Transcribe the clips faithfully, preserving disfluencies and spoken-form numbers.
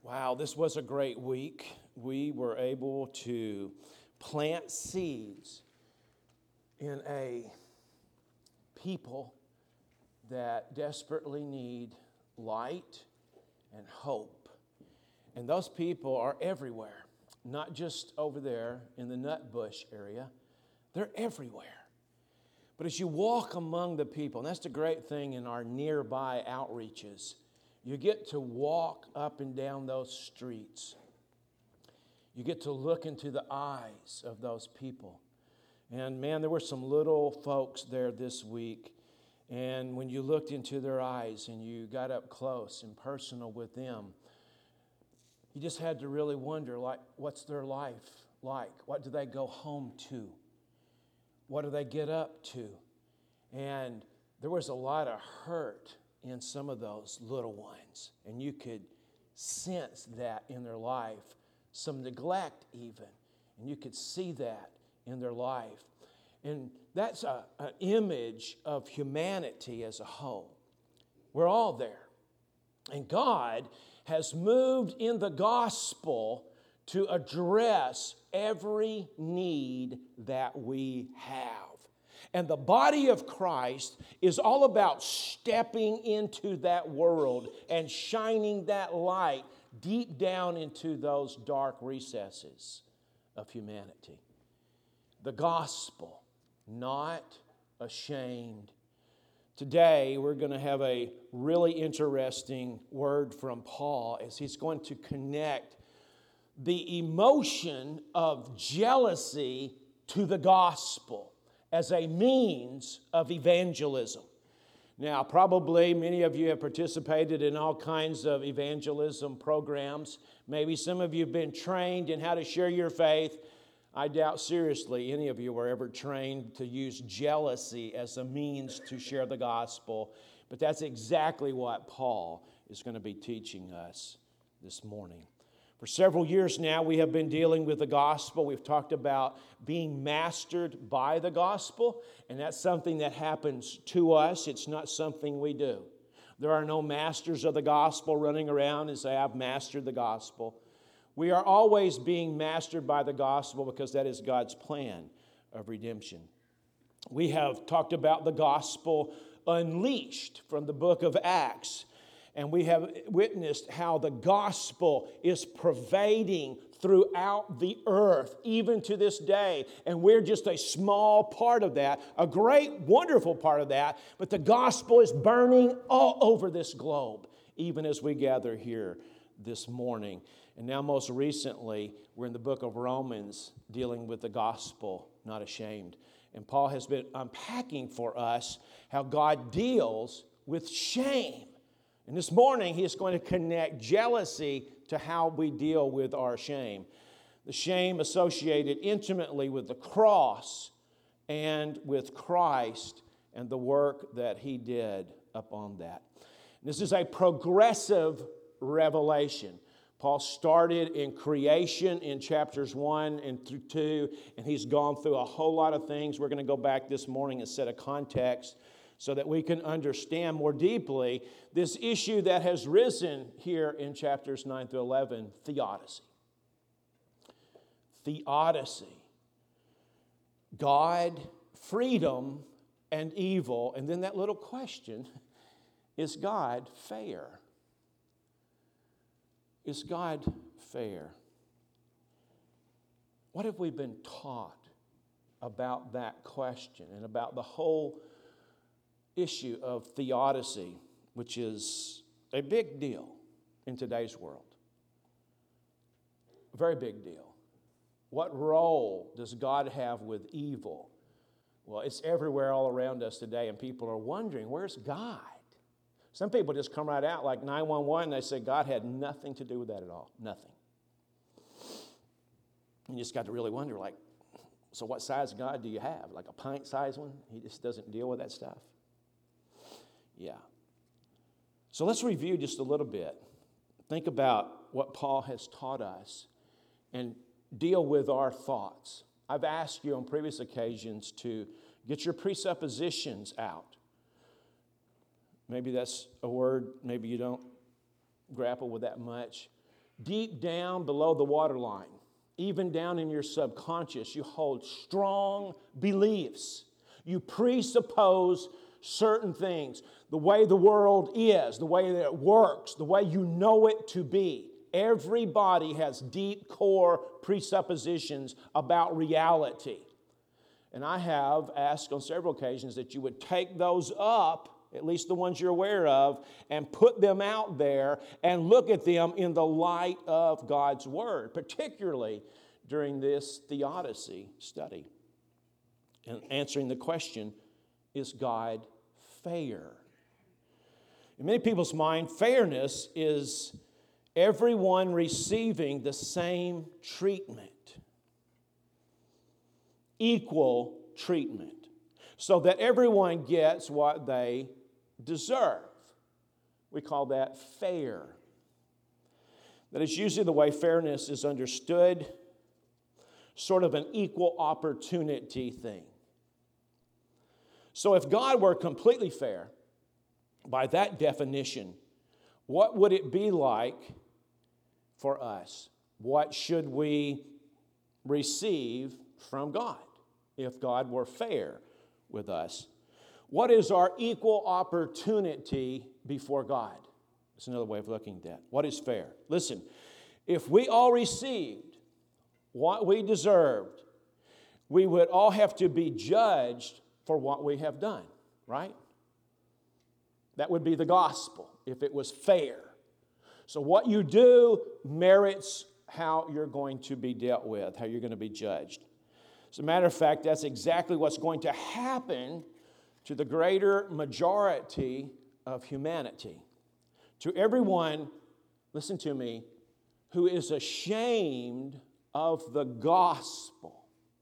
Wow, this was a great week. We were able to plant seeds in a people that desperately need light and hope. And those people are everywhere, not just over there in the Nutbush area. They're everywhere. But as you walk among the people, and that's the great thing in our nearby outreaches, you get to walk up and down those streets. You get to look into the eyes of those people. And man, there were some little folks there this week. And when you looked into their eyes and you got up close and personal with them, you just had to really wonder, like, what's their life like? What do they go home to? What do they get up to? And there was a lot of hurt in some of those little ones. And you could sense that in their life. Some neglect even. And you could see that in their life. And that's a, an image of humanity as a whole. We're all there. And God has moved in the gospel to address every need that we have. And the body of Christ is all about stepping into that world and shining that light deep down into those dark recesses of humanity. The gospel, not ashamed. Today, we're going to have a really interesting word from Paul as he's going to connect the emotion of jealousy to the gospel as a means of evangelism. Now, probably many of you have participated in all kinds of evangelism programs. Maybe some of you have been trained in how to share your faith. I doubt seriously any of you were ever trained to use jealousy as a means to share the gospel. But that's exactly what Paul is going to be teaching us this morning. For several years now, we have been dealing with the gospel. We've talked about being mastered by the gospel, and that's something that happens to us. It's not something we do. There are no masters of the gospel running around and say, I've mastered the gospel. We are always being mastered by the gospel because that is God's plan of redemption. We have talked about the gospel unleashed from the book of Acts. And we have witnessed how the gospel is pervading throughout the earth, even to this day. And we're just a small part of that, a great, wonderful part of that. But the gospel is burning all over this globe, even as we gather here this morning. And now most recently, we're in the book of Romans dealing with the gospel, not ashamed. And Paul has been unpacking for us how God deals with shame. And this morning, he is going to connect jealousy to how we deal with our shame. The shame associated intimately with the cross and with Christ and the work that he did upon that. This is a progressive revelation. Paul started in creation in chapters one and through two, and he's gone through a whole lot of things. We're going to go back this morning and set a context so that we can understand more deeply this issue that has risen here in chapters nine through eleven, theodicy. Theodicy. God, freedom, and evil. And then that little question, is God fair? Is God fair? What have we been taught about that question and about the whole issue of theodicy, which is a big deal in today's world? A very big deal. What role does God have with evil? Well, it's everywhere all around us today, and people are wondering, where's God? Some people just come right out like nine one one, and they say God had nothing to do with that at all. Nothing. You just got to really wonder, like, so what size God do you have? Like a pint-sized one? He just doesn't deal with that stuff? Yeah. So let's review just a little bit. Think about what Paul has taught us and deal with our thoughts. I've asked you on previous occasions to get your presuppositions out. Maybe that's a word, maybe you don't grapple with that much. deep down below the waterline, even down in your subconscious, you hold strong beliefs. You presuppose certain things, the way the world is, the way that it works, the way you know it to be. Everybody has deep core presuppositions about reality. And I have asked on several occasions that you would take those up, at least the ones you're aware of, and put them out there and look at them in the light of God's Word, particularly during this theodicy study. And answering the question, is God fair? In many people's mind, fairness is everyone receiving the same treatment. Equal treatment. So that everyone gets what they deserve. We call that fair. That is usually the way fairness is understood, sort of an equal opportunity thing. So if God were completely fair, by that definition, what would it be like for us? What should we receive from God if God were fair with us? What is our equal opportunity before God? That's another way of looking at that. What is fair? Listen, if we all received what we deserved, we would all have to be judged for what we have done, right? That would be the gospel if it was fair. So what you do merits how you're going to be dealt with, how you're going to be judged. As a matter of fact, that's exactly what's going to happen to the greater majority of humanity. To everyone, listen to me, who is ashamed of the gospel.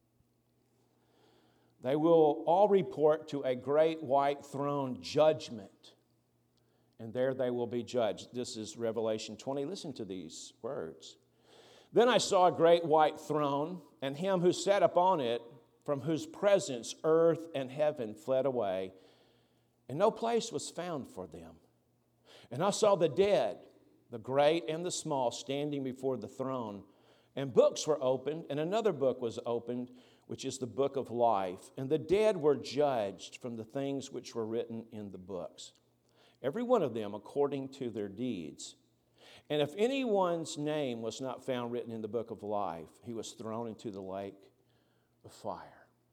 They will all report to a great white throne judgment, and there they will be judged. This is Revelation twenty. Listen to these words. Then I saw a great white throne, and him who sat upon it, from whose presence earth and heaven fled away, and no place was found for them. And I saw the dead, the great and the small, standing before the throne, and books were opened, and another book was opened, which is the book of life. And the dead were judged from the things which were written in the books, every one of them according to their deeds. And if anyone's name was not found written in the book of life, he was thrown into the lake of fire.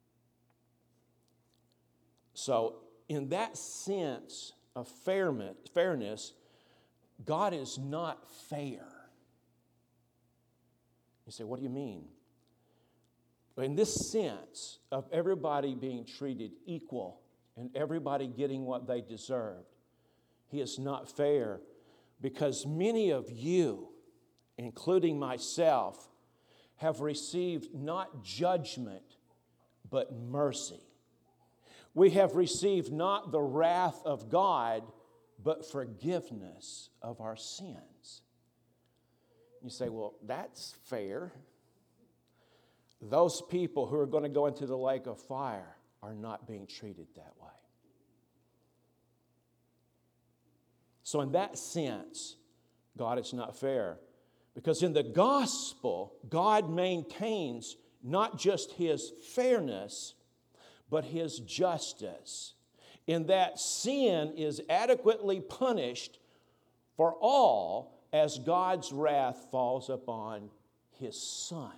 So, in that sense of fairness, God is not fair. You say, what do you mean? In this sense of everybody being treated equal and everybody getting what they deserved, He is not fair because many of you, including myself, have received not judgment, but mercy. We have received not the wrath of God, but forgiveness of our sins. You say, well, that's fair. Those people who are going to go into the lake of fire are not being treated that way. So in that sense, God is not fair. Because in the gospel, God maintains not just His fairness, but His justice. In that sin is adequately punished for all as God's wrath falls upon His Son.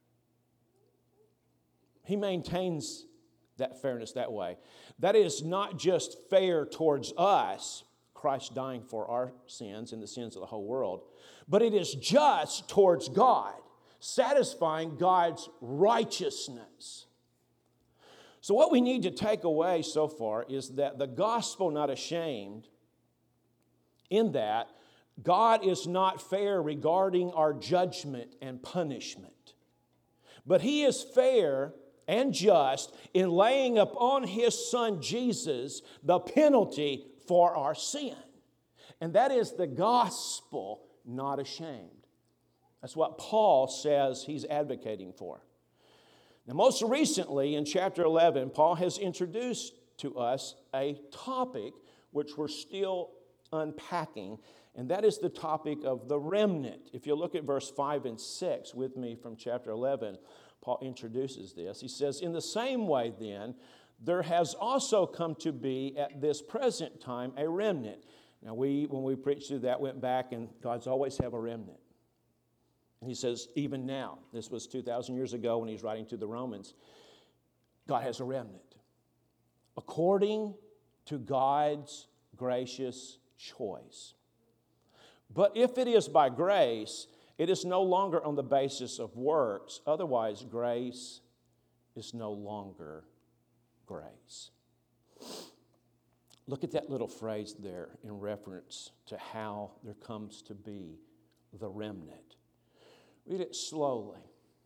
He maintains that fairness that way. That is not just fair towards us, Christ dying for our sins and the sins of the whole world, but it is just towards God, satisfying God's righteousness. So what we need to take away so far is that the gospel not ashamed, in that God is not fair regarding our judgment and punishment, but He is fair and just in laying upon His Son Jesus the penalty for our sin. And that is the gospel not ashamed. That's what Paul says he's advocating for. Now, most recently in chapter eleven, Paul has introduced to us a topic which we're still unpacking, And that is the topic of the remnant. If you look at verse five and six with me from chapter eleven, Paul introduces this. He says, in the same way then, there has also come to be at this present time a remnant. Now we, when we preached through that, went back and God's always have a remnant. And he says, even now, this was two thousand years ago when he's writing to the Romans, God has a remnant. According to God's gracious choice. But if it is by grace, it is no longer on the basis of works. Otherwise, grace is no longer grace. Look at that little phrase there in reference to how there comes to be the remnant. Read it slowly.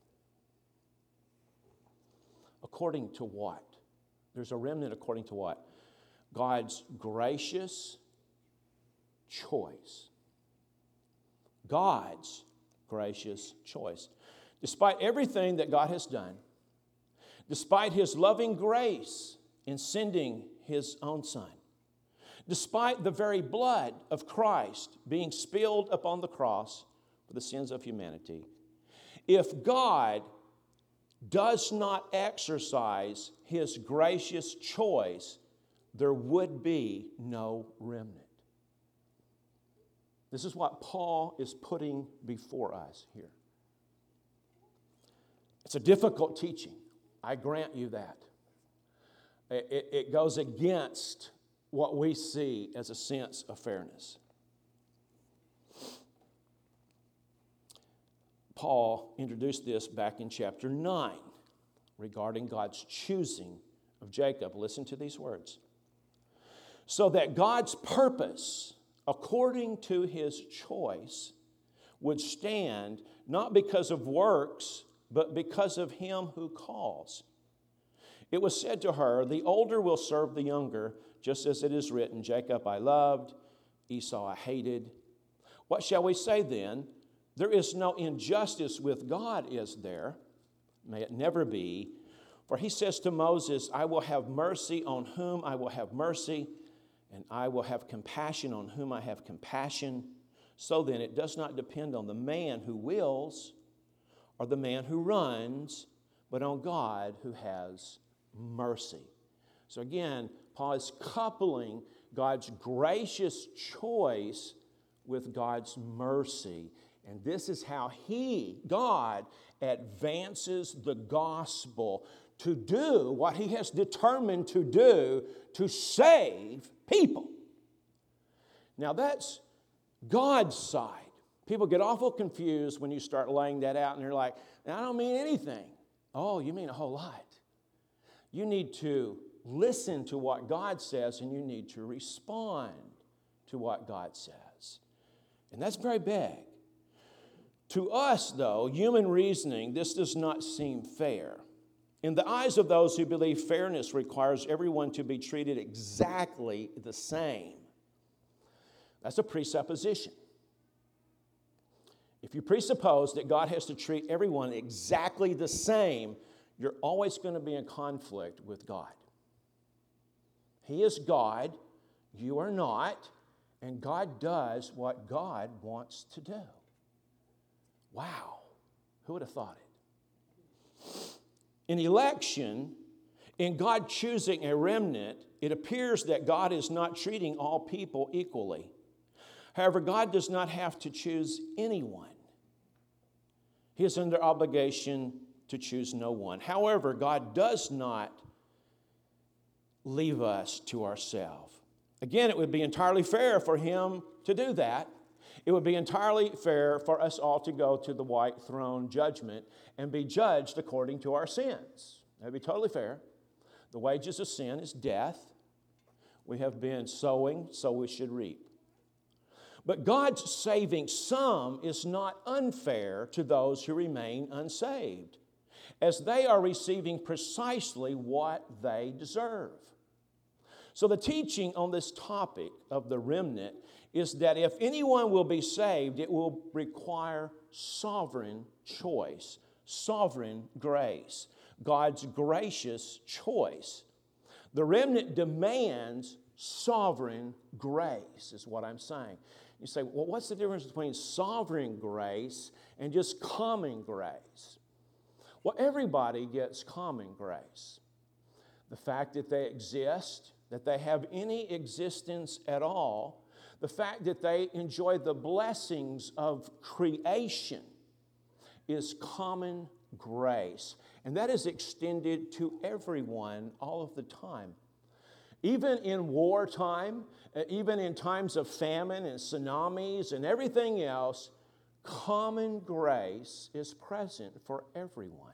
According to what? There's a remnant according to what? God's gracious choice. God's gracious choice. Despite everything that God has done, despite His loving grace in sending His own Son, despite the very blood of Christ being spilled upon the cross for the sins of humanity, if God does not exercise His gracious choice, there would be no remnant. This is what Paul is putting before us here. It's a difficult teaching. I grant you that. It, it, it goes against what we see as a sense of fairness. Paul introduced this back in chapter nine regarding God's choosing of Jacob. Listen to these words. So that God's purpose, according to His choice, would stand not because of works, but because of Him who calls. It was said to her, the older will serve the younger, just as it is written, Jacob I loved, Esau I hated. What shall we say then? There is no injustice with God, is there? May it never be. For He says to Moses, I will have mercy on whom I will have mercy, and I will have compassion on whom I have compassion. So then, it does not depend on the man who wills or the man who runs, but on God who has mercy. So again, Paul is coupling God's gracious choice with God's mercy. And this is how He, God, advances the gospel to do what He has determined to do to save people. Now that's God's side. People get awful confused when you start laying that out and they're like, I don't mean anything. Oh, you mean a whole lot. You need to listen to what God says and you need to respond to what God says. And that's very big. To us, though, human reasoning, this does not seem fair. In the eyes of those who believe fairness requires everyone to be treated exactly the same. That's a presupposition. If you presuppose that God has to treat everyone exactly the same, you're always going to be in conflict with God. He is God, you are not, and God does what God wants to do. Wow, who would have thought it? In election, in God choosing a remnant, it appears that God is not treating all people equally. However, God does not have to choose anyone. He is under obligation to choose no one. However, God does not leave us to ourselves. Again, it would be entirely fair for Him to do that. It would be entirely fair for us all to go to the white throne judgment and be judged according to our sins. That would be totally fair. The wages of sin is death. We have been sowing, so we should reap. But God's saving some is not unfair to those who remain unsaved, as they are receiving precisely what they deserve. So the teaching on this topic of the remnant is that if anyone will be saved, it will require sovereign choice, sovereign grace, God's gracious choice. The remnant demands sovereign grace, is what I'm saying. You say, well, what's the difference between sovereign grace and just common grace? Well, everybody gets common grace. The fact that they exist, that they have any existence at all, the fact that they enjoy the blessings of creation is common grace. And that is extended to everyone all of the time. Even in wartime, even in times of famine and tsunamis and everything else, common grace is present for everyone.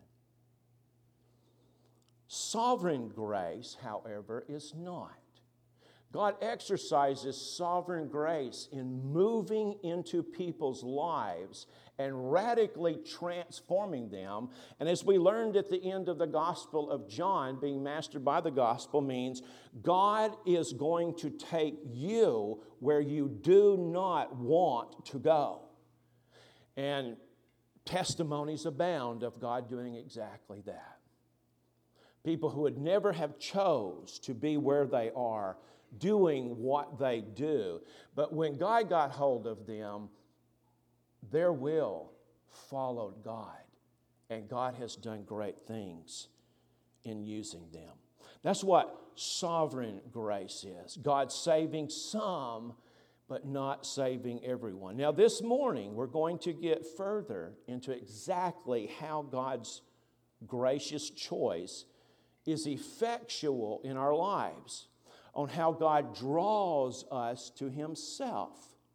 Sovereign grace, however, is not. God exercises sovereign grace in moving into people's lives and radically transforming them. And as we learned at the end of the Gospel of John, being mastered by the gospel means God is going to take you where you do not want to go. And testimonies abound of God doing exactly that. People who would never have chose to be where they are, doing what they do. But when God got hold of them, their will followed God. And God has done great things in using them. That's what sovereign grace is. God saving some, but not saving everyone. Now this morning, we're going to get further into exactly how God's gracious choice is effectual in our lives, on how God draws us to Himself.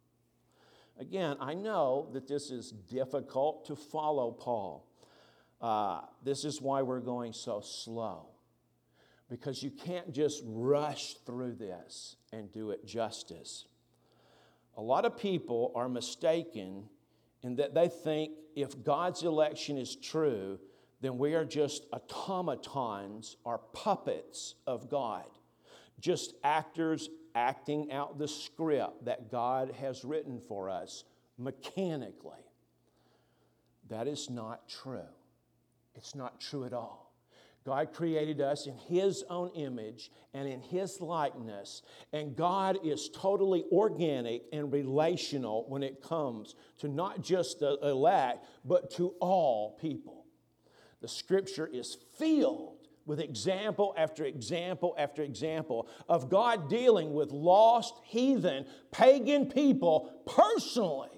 Again, I know that this is difficult to follow Paul. Uh, this is why we're going so slow, because you can't just rush through this and do it justice. A lot of people are mistaken in that they think if God's election is true, then we are just automatons or puppets of God, just actors acting out the script that God has written for us mechanically. That is not true. It's not true at all. God created us in His own image and in His likeness, and God is totally organic and relational when it comes to not just the elect, but to all people. The Scripture is filled with example after example after example of God dealing with lost, heathen, pagan people personally,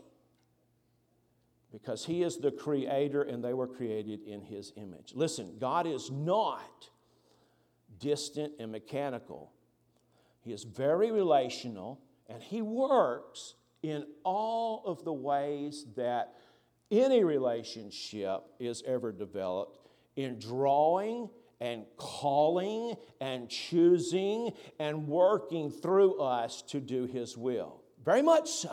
because He is the Creator and they were created in His image. Listen, God is not distant and mechanical. He is very relational, and He works in all of the ways that any relationship is ever developed, in drawing and calling and choosing and working through us to do His will. Very much so.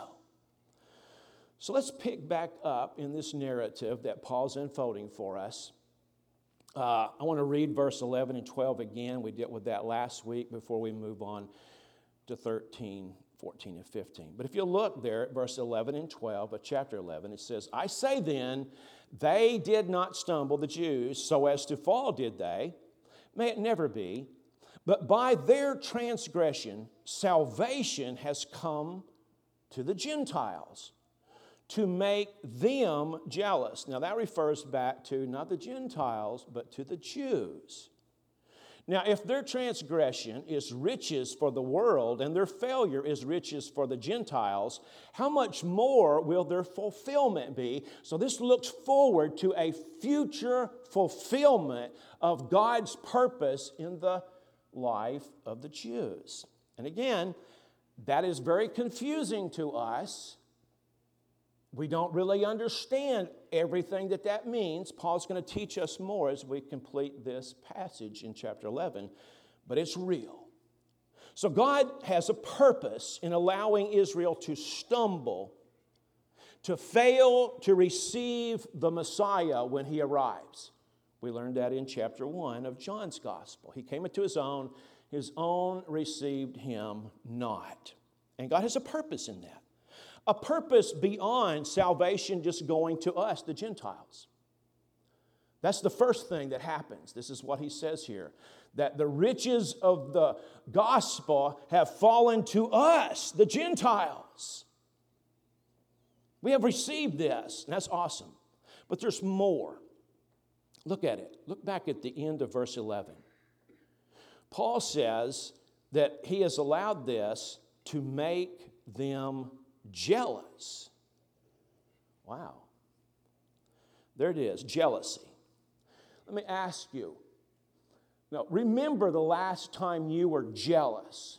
So let's pick back up in this narrative that Paul's unfolding for us. Uh, I want to read verse eleven and twelve again. We dealt with that last week before we move on to thirteen, fourteen, and fifteen. But if you look there at verse eleven and twelve of chapter eleven, it says, I say then, they did not stumble, the Jews, so as to fall, did they? May it never be. But by their transgression, salvation has come to the Gentiles, to make them jealous. Now that refers back to not the Gentiles, but to the Jews. Now, if their transgression is riches for the world and their failure is riches for the Gentiles, how much more will their fulfillment be? So this looks forward to a future fulfillment of God's purpose in the life of the Jews. And again, that is very confusing to us. We don't really understand everything that that means. Paul's going to teach us more as we complete this passage in chapter eleven, but it's real. So God has a purpose in allowing Israel to stumble, to fail to receive the Messiah when He arrives. We learned that in chapter one of John's Gospel. He came into His own, His own received Him not. And God has a purpose in that. A purpose beyond salvation just going to us, the Gentiles. That's the first thing that happens. This is what he says here, that the riches of the gospel have fallen to us, the Gentiles. We have received this, and that's awesome. But there's more. Look at it. Look back at the end of verse eleven. Paul says that he has allowed this to make them jealous. Wow. There it is, jealousy. Let me ask you. Now, remember the last time you were jealous.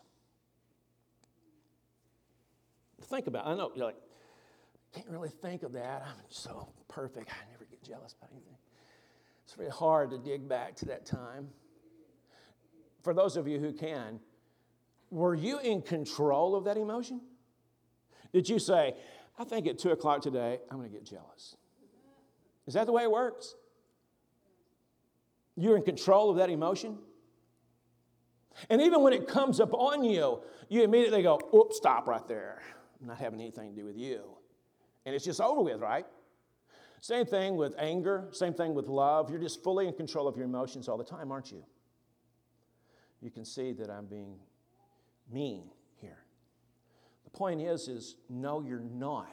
Think about it. I know you're like, I can't really think of that. I'm so perfect. I never get jealous about anything. It's very hard to dig back to that time. For those of you who can, were you in control of that emotion? Did you say, I think at two o'clock today, I'm going to get jealous? Is that the way it works? You're in control of that emotion? And even when it comes up on you, you immediately go, oops, stop right there. I'm not having anything to do with you. And it's just over with, right? Same thing with anger, same thing with love. You're just fully in control of your emotions all the time, aren't you? You can see that I'm being mean here. The point is, is no, you're not.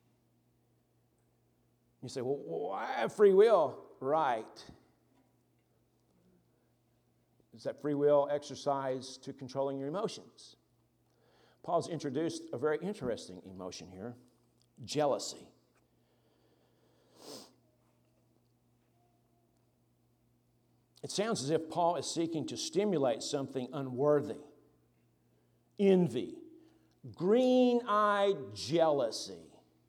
You say, well, well I have free will. Right. Is that free will exercise to controlling your emotions? Paul's introduced a very interesting emotion here, jealousy. It sounds as if Paul is seeking to stimulate something unworthy. Envy, green-eyed jealousy.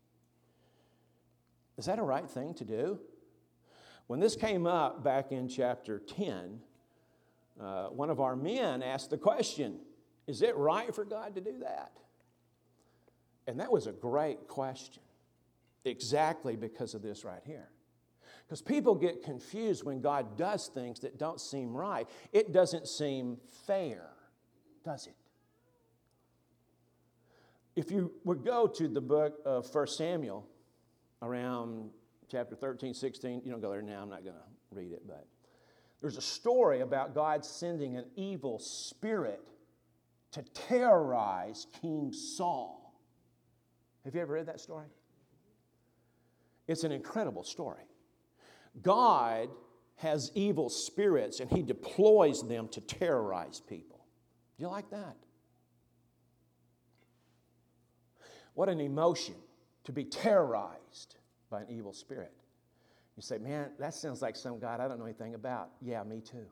Is that a right thing to do? When this came up back in chapter ten, uh, one of our men asked the question, is it right for God to do that? And that was a great question, exactly because of this right here. Because people get confused when God does things that don't seem right. It doesn't seem fair, does it? If you would go to the book of First Samuel, around chapter thirteen, sixteen, you don't go there now, I'm not going to read it, but there's a story about God sending an evil spirit to terrorize King Saul. Have you ever read that story? It's an incredible story. God has evil spirits and he deploys them to terrorize people. Do you like that? What an emotion to be terrorized by an evil spirit. You say, man, that sounds like some God I don't know anything about. Yeah, me too.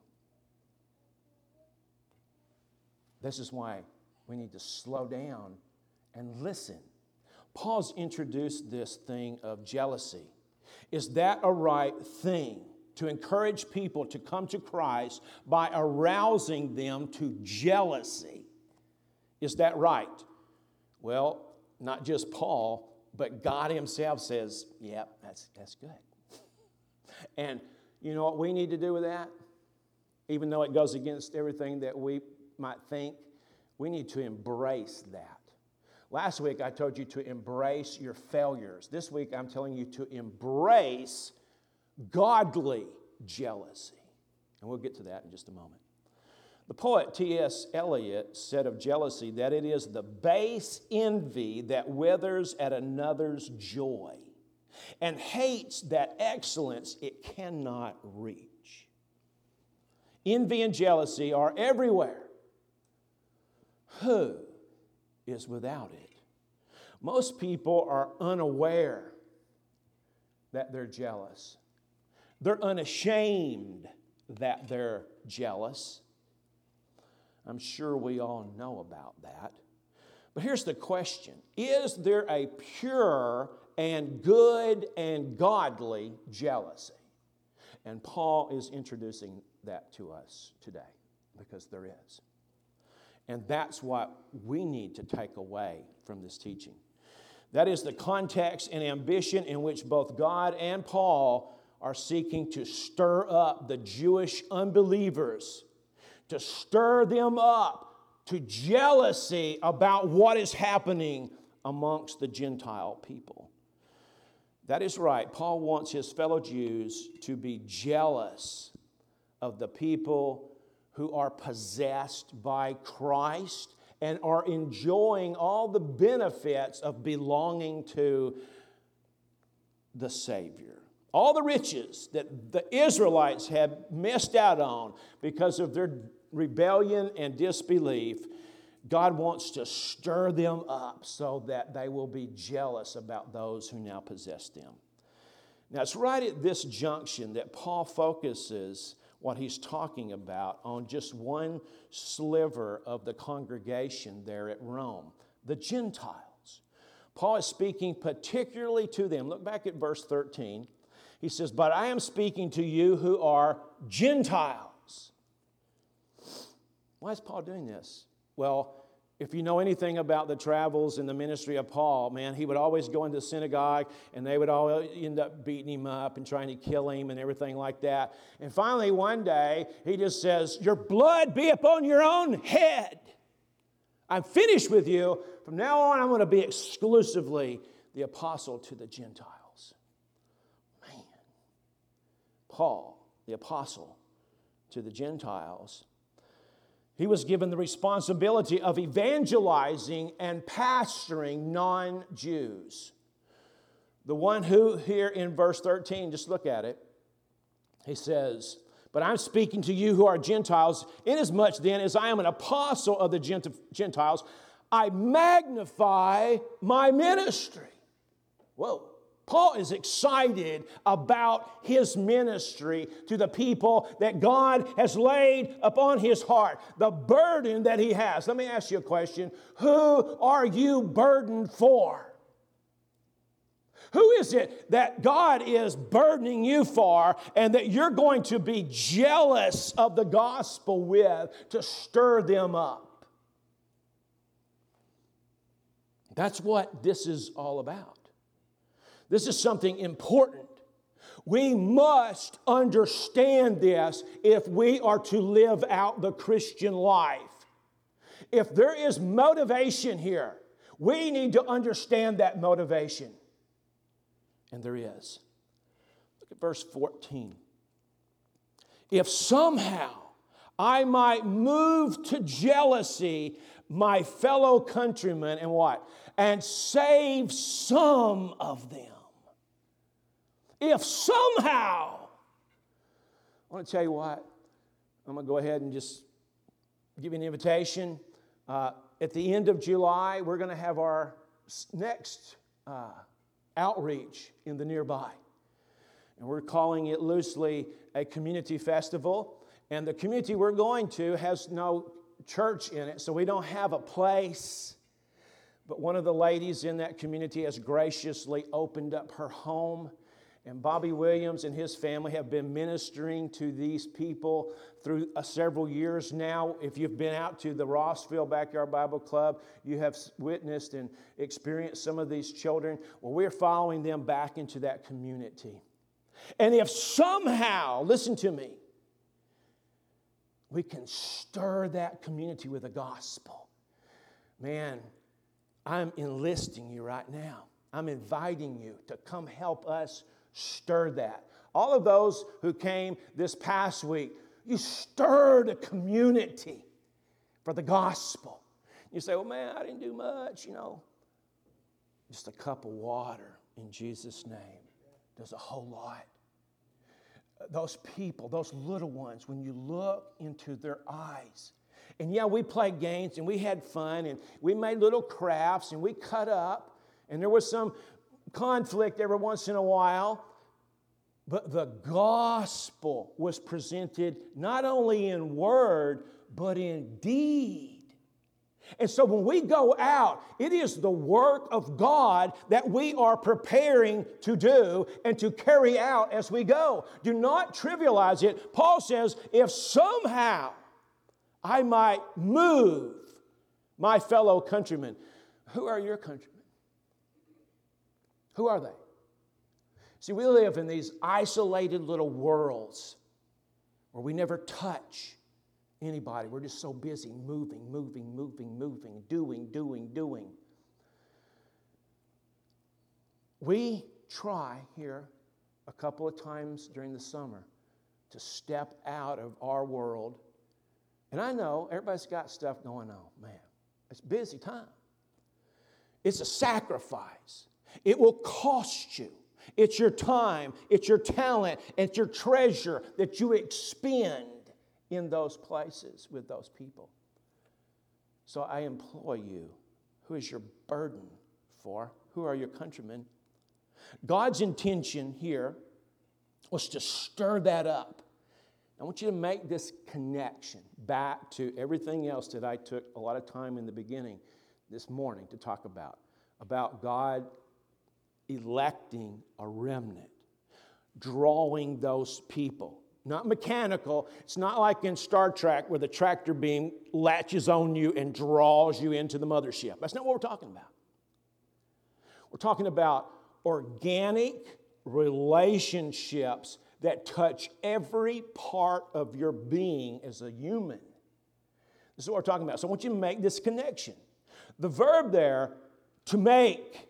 This is why we need to slow down and listen. Paul's introduced this thing of jealousy. Is that a right thing to encourage people to come to Christ by arousing them to jealousy? Is that right? Well, not just Paul, but God himself says, yep, that's, that's good. And you know what we need to do with that? Even though it goes against everything that we might think, we need to embrace that. Last week, I told you to embrace your failures. This week, I'm telling you to embrace godly jealousy. And we'll get to that in just a moment. The poet T S Eliot said of jealousy that it is the base envy that withers at another's joy and hates that excellence it cannot reach. Envy and jealousy are everywhere. Who is without it? Most people are unaware that they're jealous. They're unashamed that they're jealous. I'm sure we all know about that. But here's the question. Is there a pure and good and godly jealousy? And Paul is introducing that to us today because there is. And that's what we need to take away from this teaching. That is the context and ambition in which both God and Paul are seeking to stir up the Jewish unbelievers, to stir them up to jealousy about what is happening amongst the Gentile people. That is right. Paul wants his fellow Jews to be jealous of the people who are possessed by Christ and are enjoying all the benefits of belonging to the Savior. All the riches that the Israelites had missed out on because of their rebellion and disbelief, God wants to stir them up so that they will be jealous about those who now possess them. Now, it's right at this junction that Paul focuses what he's talking about on just one sliver of the congregation there at Rome, the Gentiles. Paul is speaking particularly to them. Look back at verse thirteen. He says, "But I am speaking to you who are Gentiles." Why is Paul doing this? Well, if you know anything about the travels and the ministry of Paul, man, he would always go into the synagogue and they would all end up beating him up and trying to kill him and everything like that. And finally, one day, he just says, "Your blood be upon your own head. I'm finished with you. From now on, I'm going to be exclusively the apostle to the Gentiles." Man, Paul, the apostle to the Gentiles, he was given the responsibility of evangelizing and pastoring non-Jews. The one who here in verse thirteen, just look at it, he says, "But I'm speaking to you who are Gentiles, inasmuch then as I am an apostle of the Gentiles, I magnify my ministry." Whoa. Paul is excited about his ministry to the people that God has laid upon his heart, the burden that he has. Let me ask you a question. Who are you burdened for? Who is it that God is burdening you for and that you're going to be jealous of the gospel with to stir them up? That's what this is all about. This is something important. We must understand this if we are to live out the Christian life. If there is motivation here, we need to understand that motivation. And there is. Look at verse fourteen. "If somehow I might move to jealousy my fellow countrymen," and what? "And save some of them." If somehow, I want to tell you what, I'm going to go ahead and just give you an invitation. Uh, at the end of July, we're going to have our next uh, outreach in the nearby. And we're calling it loosely a community festival. And the community we're going to has no church in it, so we don't have a place. But one of the ladies in that community has graciously opened up her home. And Bobby Williams and his family have been ministering to these people through uh, several years now. If you've been out to the Rossville Backyard Bible Club, you have witnessed and experienced some of these children. Well, we're following them back into that community. And if somehow, listen to me, we can stir that community with the gospel, man, I'm enlisting you right now. I'm inviting you to come help us stir that. All of those who came this past week, you stirred a community for the gospel. You say, "Well, man, I didn't do much, you know." Just a cup of water in Jesus' name does a whole lot. Those people, those little ones, when you look into their eyes, and yeah, we played games and we had fun and we made little crafts and we cut up and there was some conflict every once in a while, but the gospel was presented not only in word, but in deed. And so when we go out, it is the work of God that we are preparing to do and to carry out as we go. Do not trivialize it. Paul says, if somehow I might move my fellow countrymen. Who are your countrymen? Who are they? See, we live in these isolated little worlds where we never touch anybody. We're just so busy moving, moving, moving, moving, doing, doing, doing. We try here a couple of times during the summer to step out of our world. And I know everybody's got stuff going on. Man, it's a busy time. It's a sacrifice. It will cost you. It's your time, it's your talent, it's your treasure that you expend in those places with those people. So I implore you, who is your burden for? Who are your countrymen? God's intention here was to stir that up. I want you to make this connection back to everything else that I took a lot of time in the beginning this morning to talk about, about God electing a remnant, drawing those people. Not mechanical. It's not like in Star Trek where the tractor beam latches on you and draws you into the mothership. That's not what we're talking about. We're talking about organic relationships that touch every part of your being as a human. This is what we're talking about. So I want you to make this connection. The verb there, to make.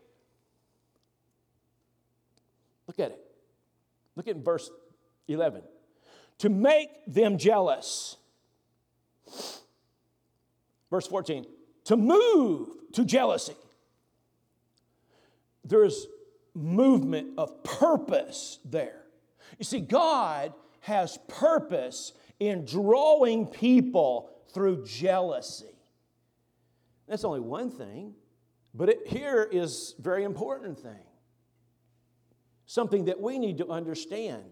Look at it. Look at verse eleven. To make them jealous. Verse fourteen. To move to jealousy. There's movement of purpose there. You see, God has purpose in drawing people through jealousy. That's only one thing, but it, here is a very important thing. Something that we need to understand.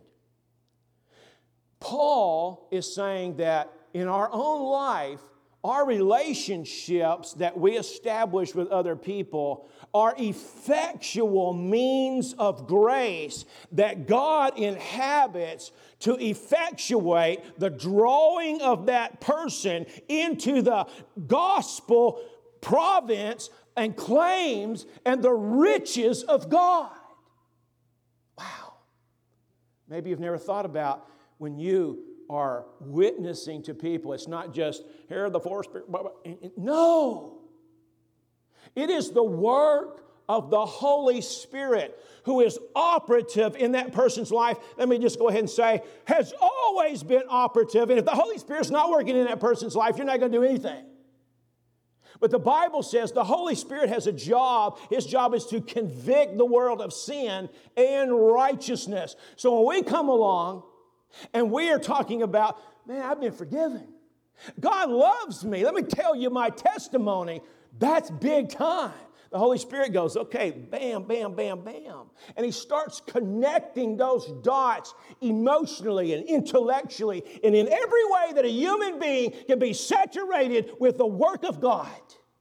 Paul is saying that in our own life, our relationships that we establish with other people are effectual means of grace that God inhabits to effectuate the drawing of that person into the gospel province and claims and the riches of God. Wow. Maybe you've never thought about when you are witnessing to people, it's not just, here are the four spirits. No. It is the work of the Holy Spirit who is operative in that person's life. Let me just go ahead and say, has always been operative. And if the Holy Spirit's not working in that person's life, you're not going to do anything. But the Bible says the Holy Spirit has a job. His job is to convict the world of sin and righteousness. So when we come along, and we are talking about, man, I've been forgiven. God loves me. Let me tell you my testimony. That's big time. The Holy Spirit goes, okay, bam, bam, bam, bam. And He starts connecting those dots emotionally and intellectually and in every way that a human being can be saturated with the work of God.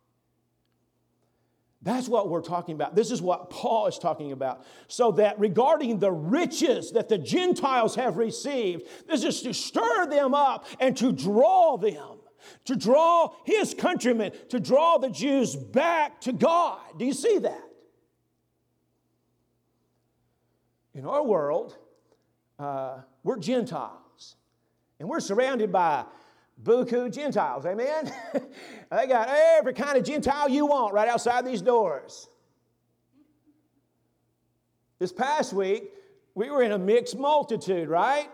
That's what we're talking about. This is what Paul is talking about. So that regarding the riches that the Gentiles have received, this is to stir them up and to draw them, to draw his countrymen, to draw the Jews back to God. Do you see that? In our world, uh, we're Gentiles, and we're surrounded by buku Gentiles, amen? They got every kind of Gentile you want right outside these doors. This past week, we were in a mixed multitude, right?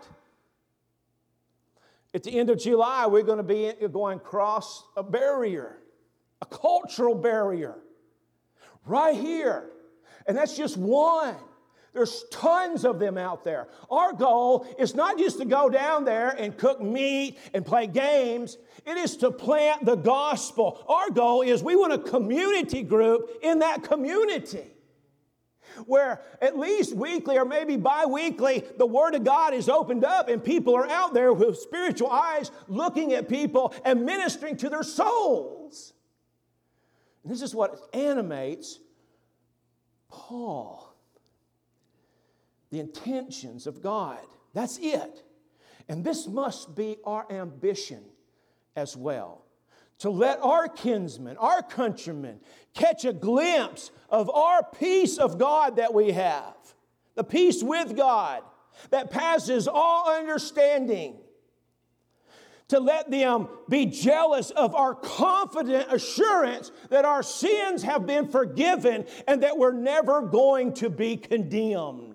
At the end of July, we're going to be going across a barrier, a cultural barrier, right here. And that's just one. There's tons of them out there. Our goal is not just to go down there and cook meat and play games. It is to plant the gospel. Our goal is we want a community group in that community where at least weekly or maybe bi-weekly the Word of God is opened up and people are out there with spiritual eyes looking at people and ministering to their souls. And this is what animates Paul. The intentions of God. That's it. And this must be our ambition as well. To let our kinsmen, our countrymen, catch a glimpse of our peace of God that we have. The peace with God that passes all understanding. To let them be jealous of our confident assurance that our sins have been forgiven and that we're never going to be condemned.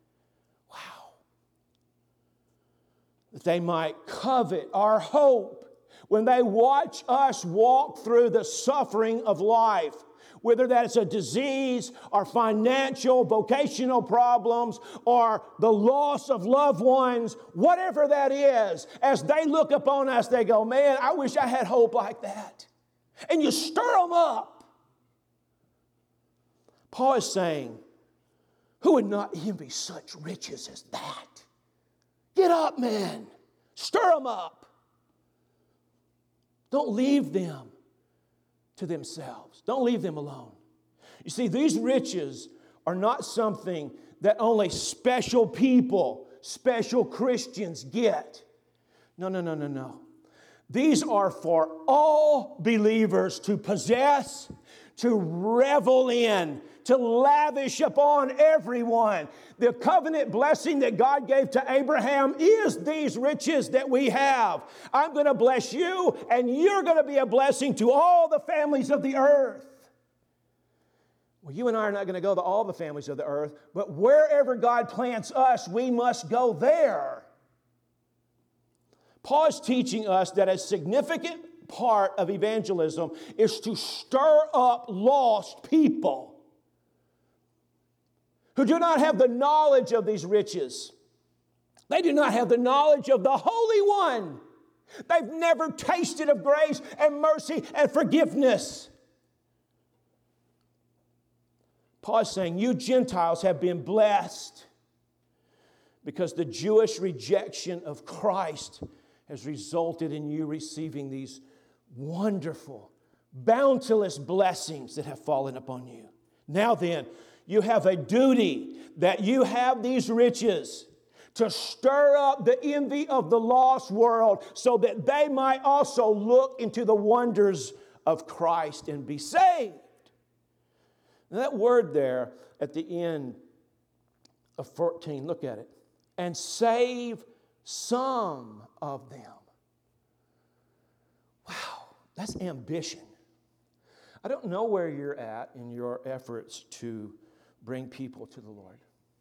That they might covet our hope when they watch us walk through the suffering of life whether that's a disease or financial, vocational problems or the loss of loved ones, whatever that is, as they look upon us, they go, man, I wish I had hope like that. And you stir them up. Paul is saying, who would not envy such riches as that? Get up, man. Stir them up. Don't leave them to themselves. Don't leave them alone. You see, these riches are not something that only special people, special Christians get. No, no, no, no, no. These are for all believers to possess, to revel in, to lavish upon everyone. The covenant blessing that God gave to Abraham is these riches that we have. I'm going to bless you, and you're going to be a blessing to all the families of the earth. Well, you and I are not going to go to all the families of the earth, but wherever God plants us, we must go there. Paul is teaching us that a significant part of evangelism is to stir up lost people who do not have the knowledge of these riches. They do not have the knowledge of the Holy One. They've never tasted of grace and mercy and forgiveness. Paul is saying, you Gentiles have been blessed because the Jewish rejection of Christ has resulted in you receiving these wonderful, bounteous blessings that have fallen upon you. Now then, you have a duty that you have these riches to stir up the envy of the lost world so that they might also look into the wonders of Christ and be saved. Now that word there at the end of fourteen, look at it. And save some of them. Wow, that's ambition. I don't know where you're at in your efforts to bring people to the Lord.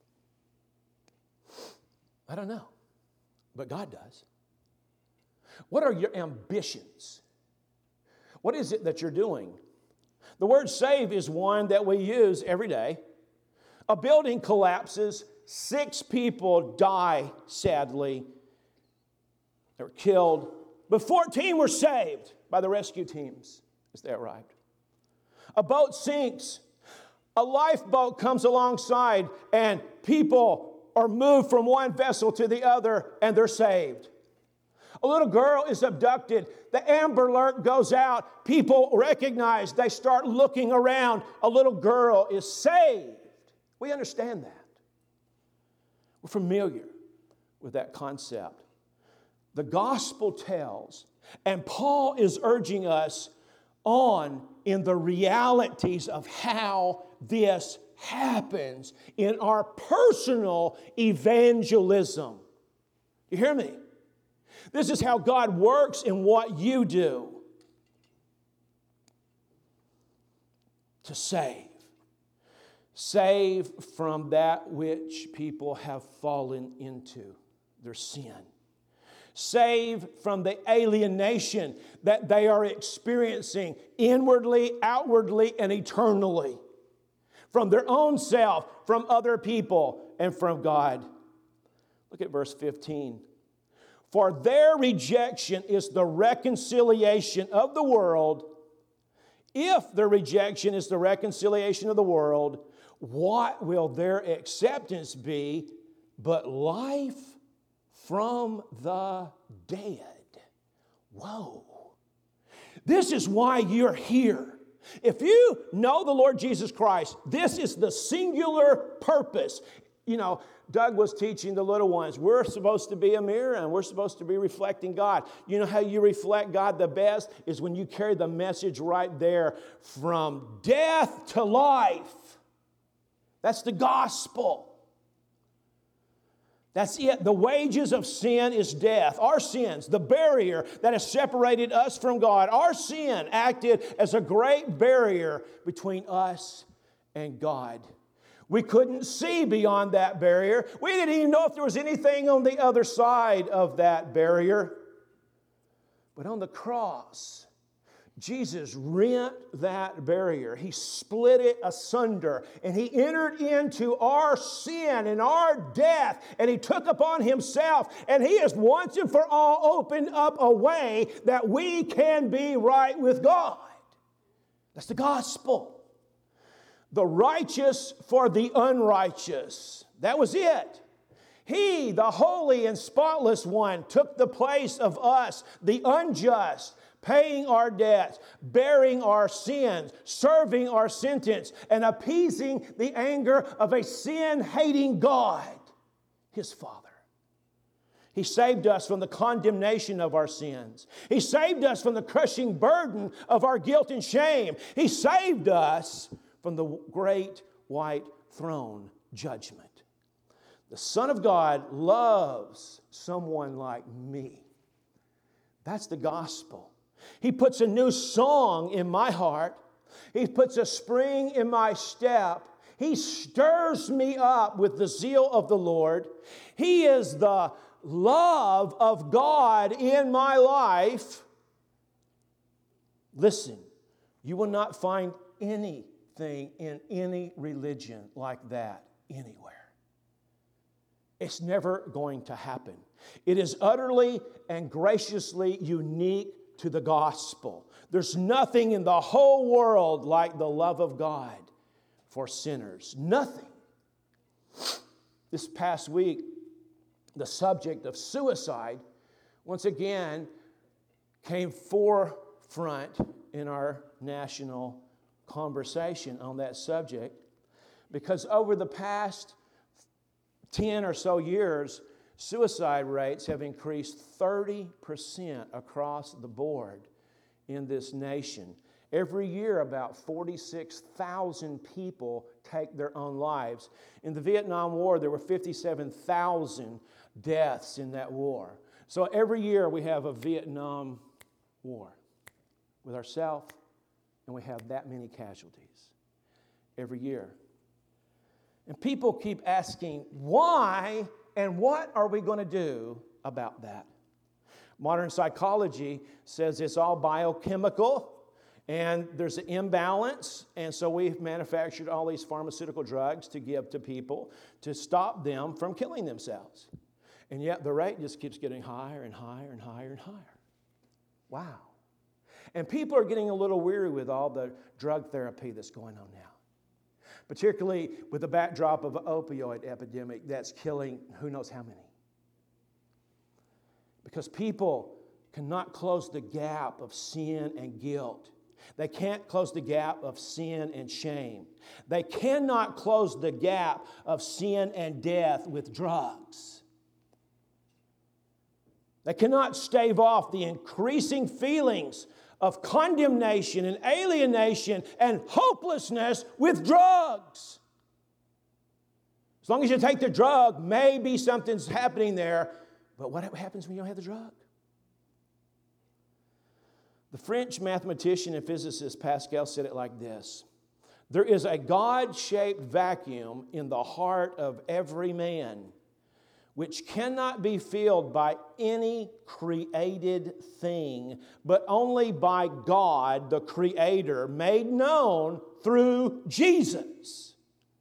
I don't know, but God does. What are your ambitions? What is it that you're doing? The word save is one that we use every day. A building collapses, six people die, sadly. They were killed, but fourteen were saved by the rescue teams as they arrived. A boat sinks. A lifeboat comes alongside and people are moved from one vessel to the other and they're saved. A little girl is abducted. The Amber Alert goes out. People recognize. They start looking around. A little girl is saved. We understand that. We're familiar with that concept. The gospel tells, and Paul is urging us on in the realities of how this happens in our personal evangelism. You hear me? This is how God works in what you do to save. Save from that which people have fallen into, their sin. Save from the alienation that they are experiencing inwardly, outwardly, and eternally. From their own self, from other people, and from God. Look at verse fifteen. For their rejection is the reconciliation of the world. If their rejection is the reconciliation of the world, what will their acceptance be but life from the dead? Whoa. This is why you're here. If you know the Lord Jesus Christ, this is the singular purpose. You know, Doug was teaching the little ones, we're supposed to be a mirror and we're supposed to be reflecting God. You know how you reflect God the best is when you carry the message right there from death to life. That's the gospel. That's it. The wages of sin is death. Our sins, the barrier that has separated us from God, our sin acted as a great barrier between us and God. We couldn't see beyond that barrier. We didn't even know if there was anything on the other side of that barrier. But on the cross, Jesus rent that barrier. He split it asunder, and He entered into our sin and our death, and He took upon Himself, and He has once and for all opened up a way that we can be right with God. That's the gospel. The righteous for the unrighteous. That was it. He, the holy and spotless one, took the place of us, the unjust, paying our debts, bearing our sins, serving our sentence, and appeasing the anger of a sin-hating God, His Father. He saved us from the condemnation of our sins. He saved us from the crushing burden of our guilt and shame. He saved us from the great white throne judgment. The Son of God loves someone like me. That's the gospel. He puts a new song in my heart. He puts a spring in my step. He stirs me up with the zeal of the Lord. He is the love of God in my life. Listen, you will not find anything in any religion like that anywhere. It's never going to happen. It is utterly and graciously unique to the gospel. There's nothing in the whole world like the love of God for sinners. Nothing. This past week, the subject of suicide once again came forefront in our national conversation on that subject, because over the past ten or so years, suicide rates have increased thirty percent across the board in this nation. Every year, about forty-six thousand people take their own lives. In the Vietnam War, there were fifty-seven thousand deaths in that war. So every year we have a Vietnam War with ourselves, and we have that many casualties every year. And people keep asking, why and what are we going to do about that? Modern psychology says it's all biochemical and there's an imbalance, and so we've manufactured all these pharmaceutical drugs to give to people to stop them from killing themselves. And yet the rate just keeps getting higher and higher and higher and higher. Wow. And people are getting a little weary with all the drug therapy that's going on now, particularly with the backdrop of an opioid epidemic that's killing who knows how many. Because people cannot close the gap of sin and guilt. They can't close the gap of sin and shame. They cannot close the gap of sin and death with drugs. They cannot stave off the increasing feelings of condemnation and alienation and hopelessness with drugs. As long as you take the drug, maybe something's happening there, but what happens when you don't have the drug? The French mathematician and physicist Pascal said it like this: there is a God-shaped vacuum in the heart of every man, which cannot be filled by any created thing, but only by God, the Creator, made known through Jesus.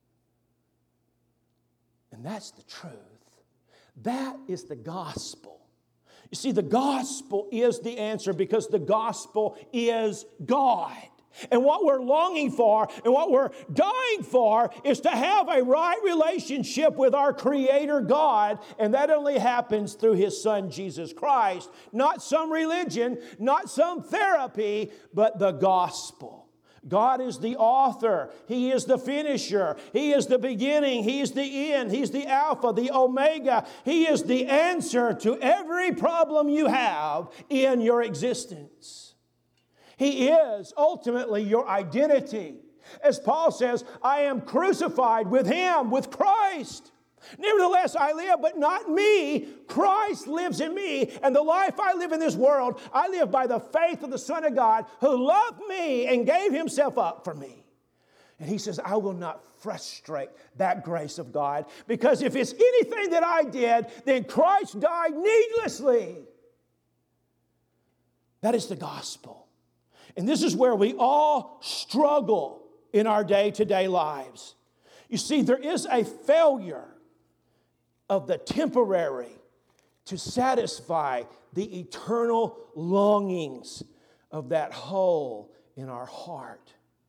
And that's the truth. That is the gospel. You see, the gospel is the answer because the gospel is God. And what we're longing for and what we're dying for is to have a right relationship with our Creator God. And that only happens through His Son, Jesus Christ. Not some religion, not some therapy, but the gospel. God is the author. He is the finisher. He is the beginning. He is the end. He's the Alpha, the Omega. He is the answer to every problem you have in your existence. He is ultimately your identity. As Paul says, I am crucified with Him, with Christ. Nevertheless, I live, but not me. Christ lives in me. And the life I live in this world, I live by the faith of the Son of God who loved me and gave Himself up for me. And he says, I will not frustrate that grace of God, because if it's anything that I did, then Christ died needlessly. That is the gospel. And this is where we all struggle in our day-to-day lives. You see, there is a failure of the temporary to satisfy the eternal longings of that hole in our heart.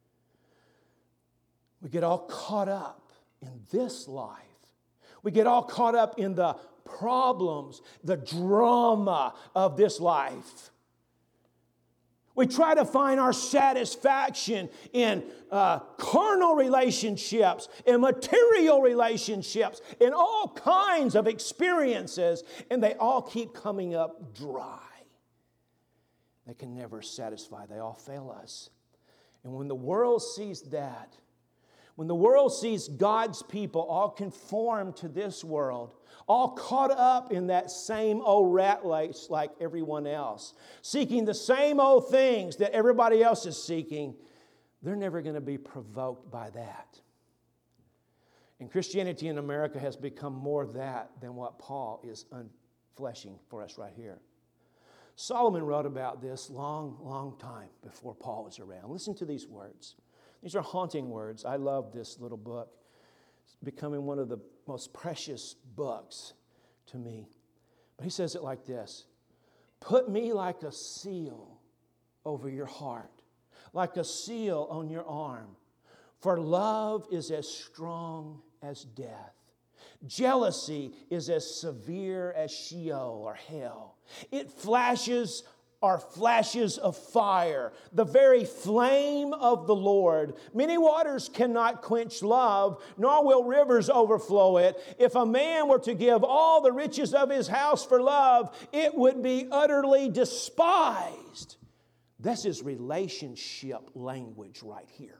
We get all caught up in this life. We get all caught up in the problems, the drama of this life. We try to find our satisfaction in uh, carnal relationships, in material relationships, in all kinds of experiences, and they all keep coming up dry. They can never satisfy. They all fail us. And when the world sees that, when the world sees God's people all conformed to this world, all caught up in that same old rat race like everyone else, seeking the same old things that everybody else is seeking, they're never going to be provoked by that. And Christianity in America has become more that than what Paul is unfleshing for us right here. Solomon wrote about this long, long time before Paul was around. Listen to these words. These are haunting words. I love this little book. It's becoming one of the most precious books to me. But he says it like this: put me like a seal over your heart, like a seal on your arm. For love is as strong as death. Jealousy is as severe as Sheol or hell. It flashes are flashes of fire, the very flame of the Lord. Many waters cannot quench love, nor will rivers overflow it. If a man were to give all the riches of his house for love, it would be utterly despised. This is relationship language right here.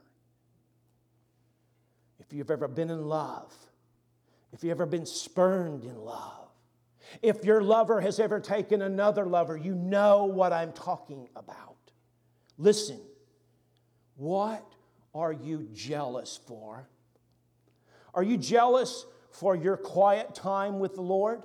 If you've ever been in love, if you've ever been spurned in love, if your lover has ever taken another lover, you know what I'm talking about. Listen, what are you jealous for? Are you jealous for your quiet time with the Lord?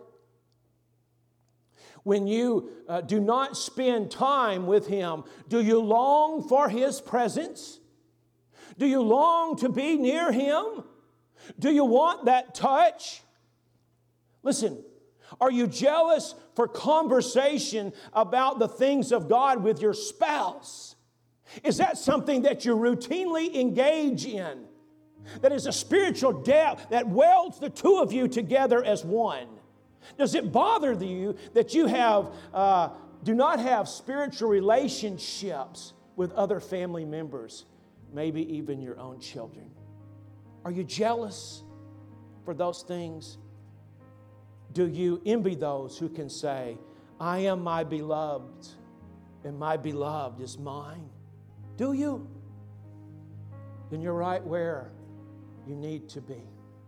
When you uh, do not spend time with Him, do you long for His presence? Do you long to be near Him? Do you want that touch? Listen. Are you jealous for conversation about the things of God with your spouse? Is that something that you routinely engage in? That is a spiritual depth that welds the two of you together as one. Does it bother you that you have uh, do not have spiritual relationships with other family members, maybe even your own children? Are you jealous for those things? Do you envy those who can say, I am my beloved, and my beloved is mine? Do you? Then you're right where you need to be.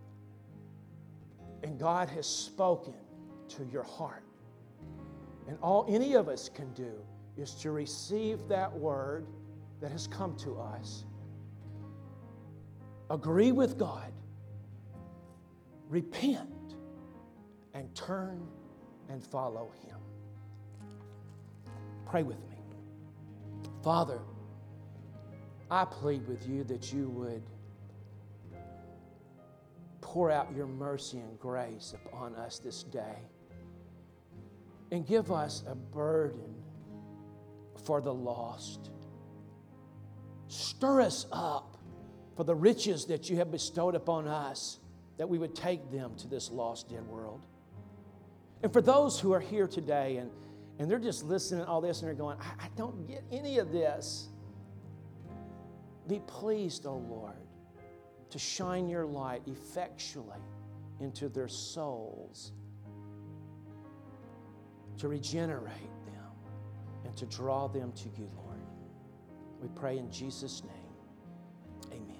And God has spoken to your heart. And all any of us can do is to receive that word that has come to us. Agree with God. Repent. And turn and follow Him. Pray with me. Father, I plead with you that you would pour out your mercy and grace upon us this day and give us a burden for the lost. Stir us up for the riches that you have bestowed upon us, that we would take them to this lost, dead world. And for those who are here today and, and they're just listening to all this and they're going, I, I don't get any of this. Be pleased, O Lord, to shine your light effectually into their souls, to regenerate them and to draw them to you, Lord. We pray in Jesus' name. Amen.